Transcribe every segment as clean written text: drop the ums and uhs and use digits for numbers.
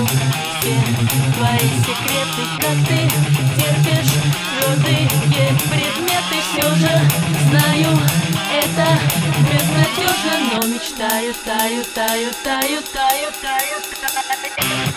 все твои секреты, как ты терпишь твердые предметы. Все же знаю, это безнадежно, но мечтаю, таю, таю, таю, таю, таю, таю.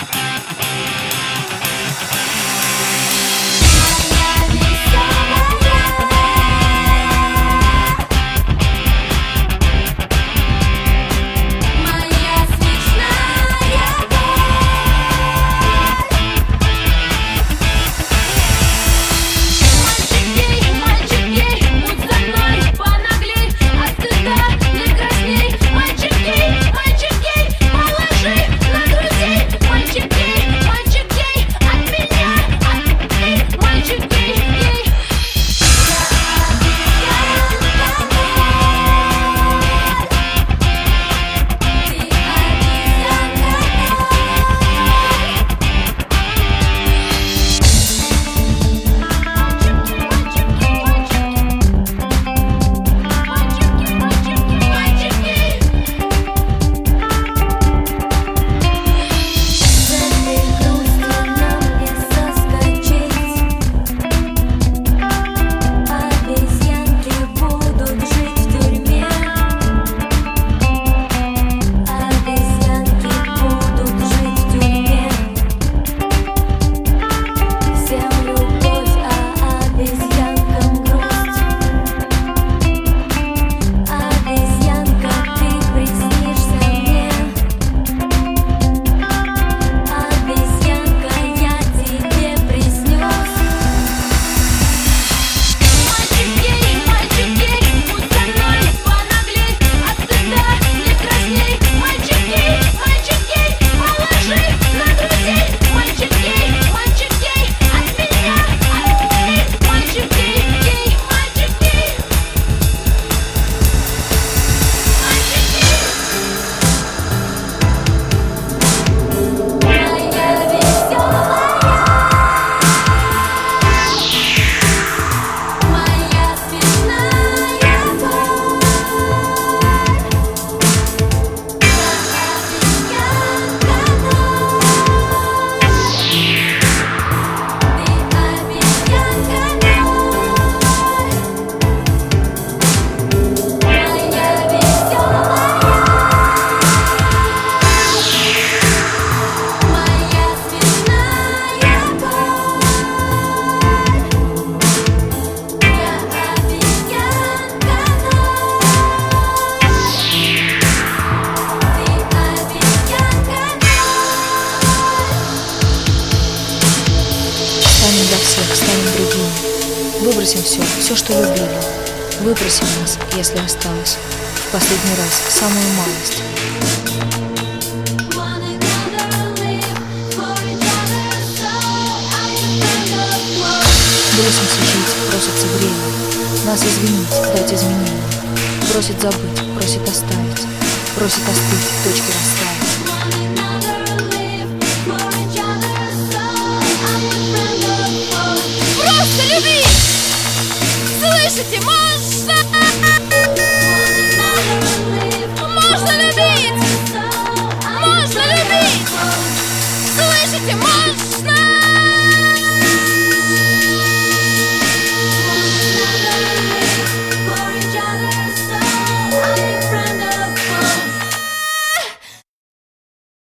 Станем для всех, станем другими. Выбросим все, что любили. Выбросим нас, если осталось. В последний раз, самую малость. Бросимся жить, просится время. Нас извинить, дать изменения. Просит забыть, просит оставить. Просит остыть, точки расставить. Просто люби! Слышите, можно?